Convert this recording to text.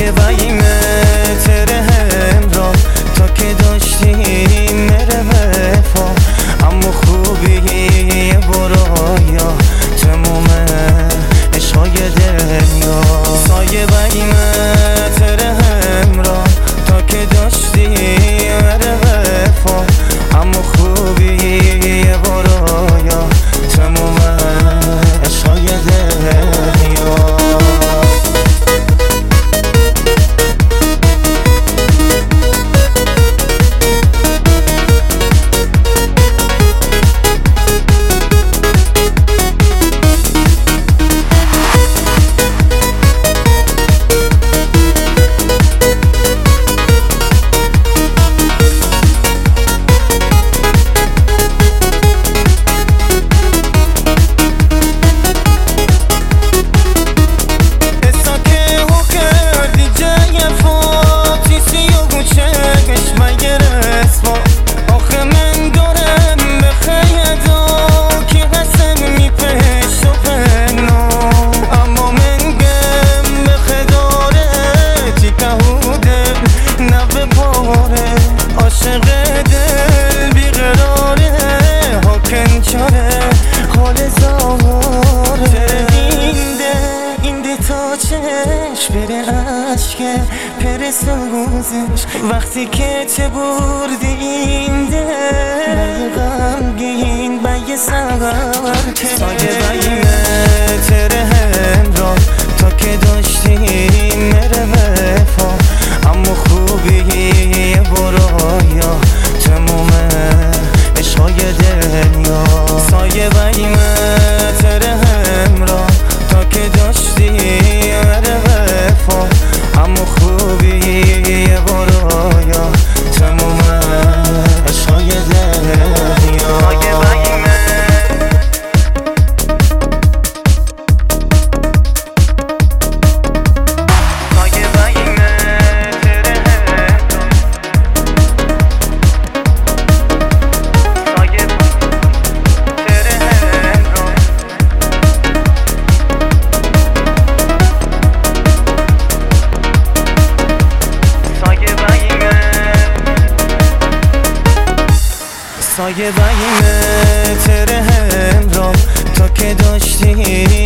سایه باییمه تره همراه تا که داشتیم مره وفا اما خوبی برایا تمومه عشقای دنیا سایه باییمه تره همراه تا که داشتیم مره وفا اما خوبی برایا تمومه عشقای دنیا عاشق دل بیقراره حاکن چاره حال زاره این ده تا چشم بره عشق پر سوزش وقتی که چه بردی این دل غمگین بیه سور که سایه باییمه تره همراه تا که داشتیم مره وفا اما خوبی برایا تمومه عشقای دنیا سایه باییمه تره همراه تا که داشتی مره وفا اما خوبی برایا تمومه عشقای دنیا سایه باییمه سایه باییمه سایه باییمه تره همراه تا که داشتی